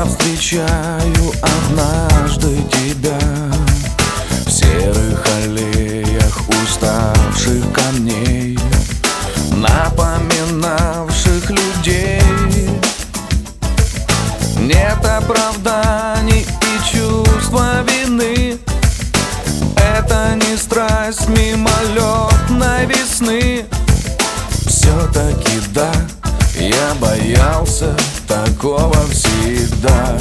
повстречаю однажды тебя в серых аллеях уставших камней, напоминавших людей. Нет оправданий и чувства вины. Это не страсть мимолетной весны. Все-таки да, я боялся такого всегда.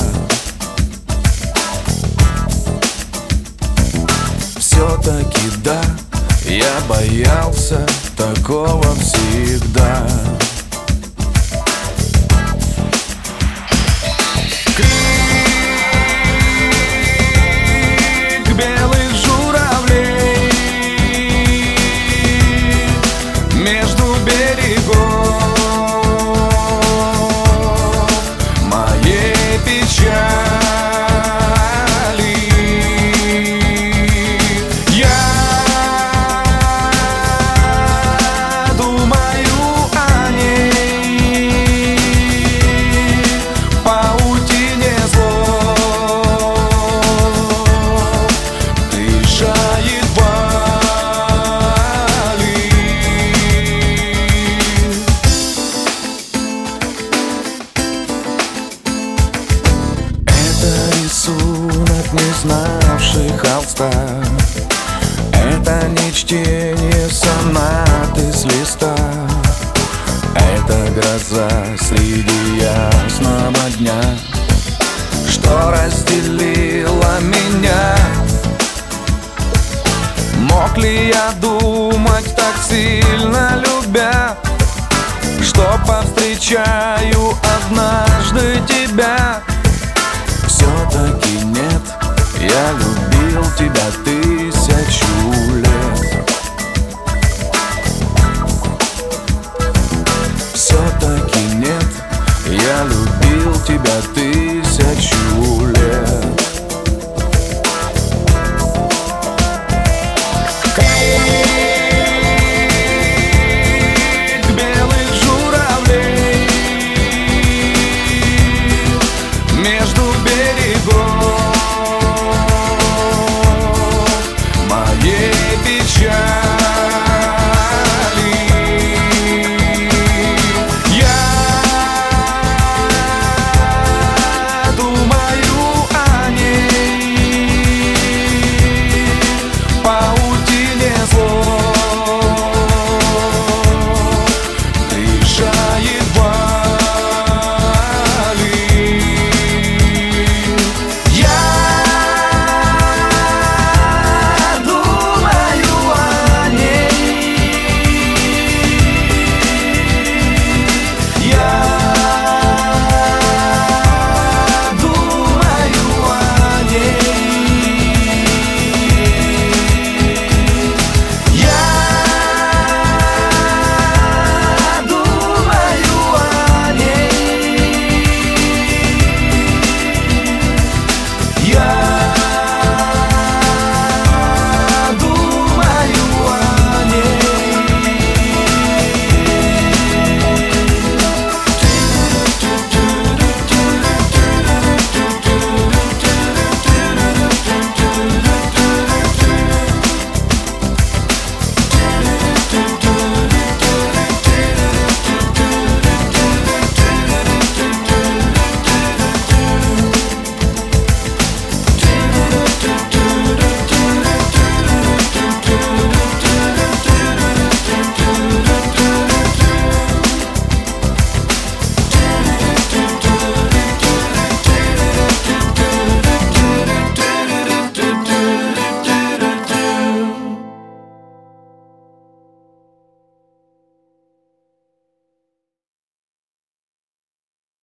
Все-таки да, я боялся такого всегда. Крик белых журавлей между берегов моей печали. Я думаю о ней, паутине слов дышает вдали. Это рисунок, не знавший холста. Это не чтение сонаты с листа. Это гроза среди ясного дня, что разделила меня. Мог ли я думать так сильно, любя, что повстречаю однажды тебя? Все-таки нет, я любил тебя 1000 лет. Все-таки нет, я любил тебя 1000 лет.